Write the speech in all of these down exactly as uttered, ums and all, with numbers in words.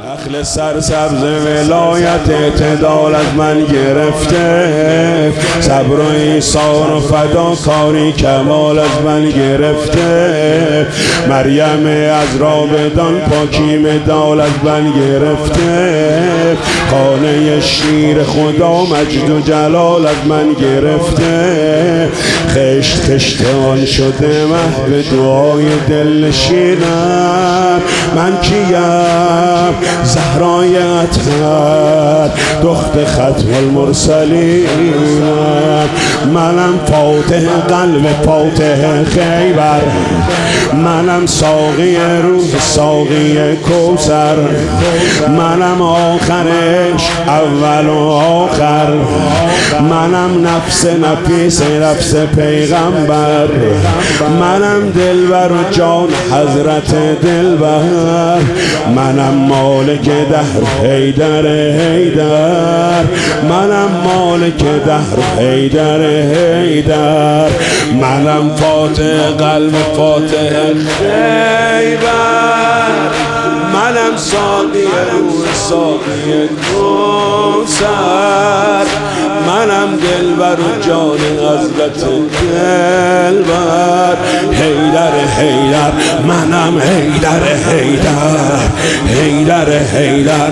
نخل سرسبز ولایت اعتدال از من گرفته، صبر و ایثار و فداکاری کمال از من گرفته، مریم از رابدان پاکی مدال از من گرفته، خانه شیر خدا مجد و جلال از من گرفته، خشت خشت آن شده محو دعای دل نشینم. من کیم؟ زهرای اطهر دخت ختم المرسلینم. منم فاتح قلب فاتح خیبر، منم ساقی روح ساقی کوثر، منم آخرش اول و آخر، منم نفس نفیس نفس پیغمبر، منم دلبر و جان حضرت دلبر، منم مالک دهر حیدر حیدر، منم مالک دهر حیدر حیدر، منم فاتح قلب فاتح خیبر، منم ساقی روح ساقی کوثر، منم دلبر و جان حضرت دلبر، حیدر حیدر، منم حیدر حیدر، حیدر حیدر.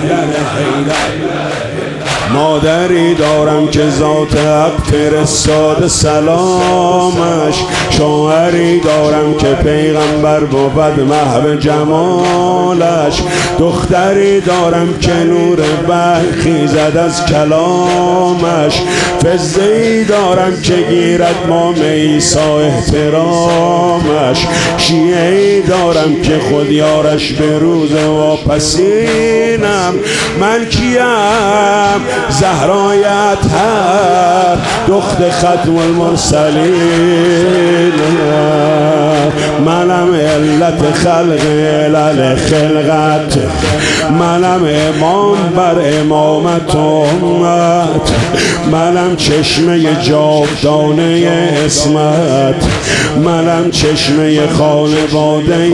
مادری دارم که ذات حق فرستاد سلامش، شوهری دارم که پیغمبر بود محو جمالش، دختری دارم که نور وحی خیزد از کلامش، فضه‌ای دارم که گیرد مام عیسی احترامش، شیعه‌ای دارم که خود یارش به روز واپسینم. من کیم؟ زهرای اطهر دخت ختم المرسلین، منم علت خلق علل خلقت، منم امام بر امامت امت، منم چشمه جاودانه اسمت، منم چشمه خانواده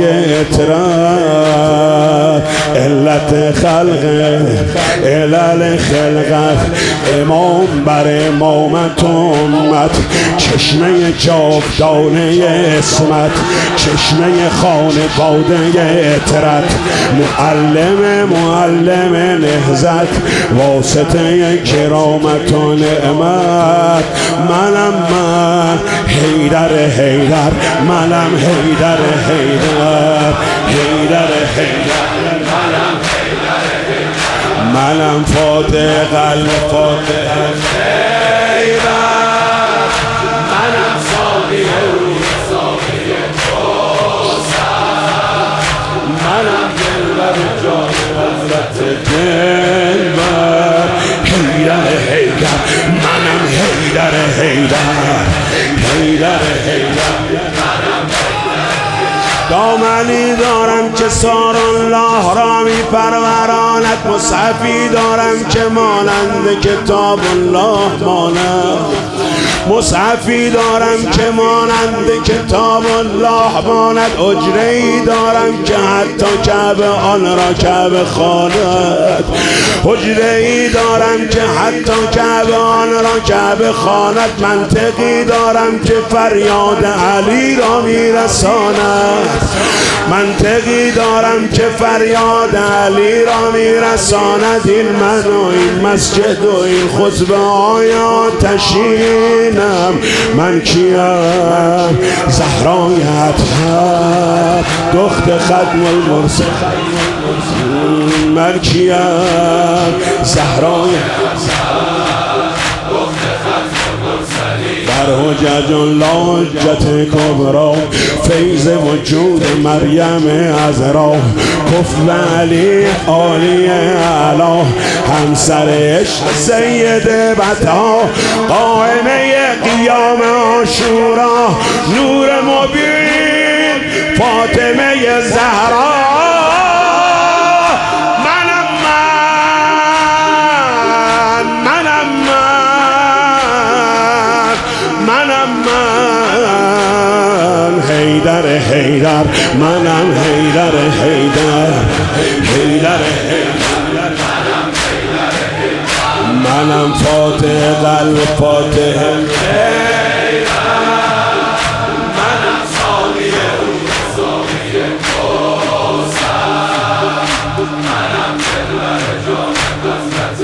اطرت، علت خلق علل خلقت، امام بر امامت امت، چشمه جاودانه اسمت، چشمه خانواده اطرت، معلم معلم نهضت، واسطه کرامت و نعمت، منم من حیدر حیدر، منم حیدر حیدر، حیدر حیدر، منم فاتح قلب فاتح خیبر، منم ساقی روح ساقی کوثر، منم دلبر جان حضرت دلبر، حیدر حیدر، منم حیدر حیدر، حیدر حیدر. دامنی دارم که سار الله را می پروراند، مصحفی دارم که مانند کتاب الله ماند، مصحفی دارم که مانند کتاب الله ماند، حجره‌ای دارم که حتی کعبه آن را کعبه خواند، حجره‌ای دارم که حتی کعبه آن را کعبه خواند، منطقی دارم که فریاد علی را میرساند، منطقی دارم که فریاد علی را میرساند، این من و این مسجد و این خطبه های آتشینم. من کیم؟ زهرای اطهر دخت ختم المرسلین. من کیم؟ زهرای بر حجج لاجت کبرا، فیض وجود مریم عذرا، کفو علی عالی علا، همسر عشق سید بطا، قائمه قیام عاشورا، نور مبین فاطمه زهرا، منم من، منم من، منم من حیدر حیدر، منم حیدر حیدر، حیدر حیدر. منم فاتح قلب فاتح منم ثانی ثانی کوثر منم دلبر جان حضرت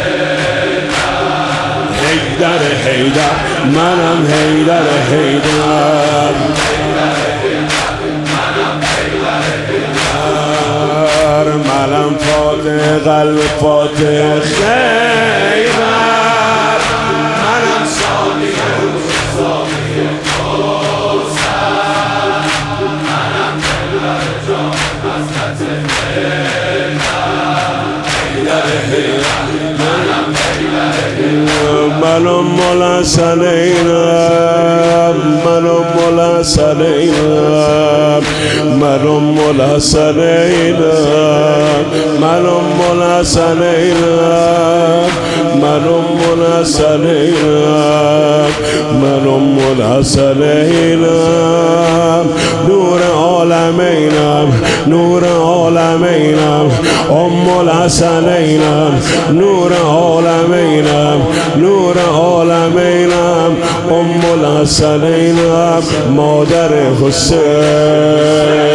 حیدر حیدر منم حیدر حیدر منم فاتح قلب فاتح خیبر منم ثانی ثانی کوثر منم دلبر جان حضرت حیدر حیدر منم حیدر منم مولا سنینم منم مولا سنینم منم مولا سنینم منم مولا سنینم منم مولا سنینم منم مولا سنینم نور عالمینم نور عالمینم ام الحسنینم نور عالمینم نور عالمینم ام الحسنینم مادر حسین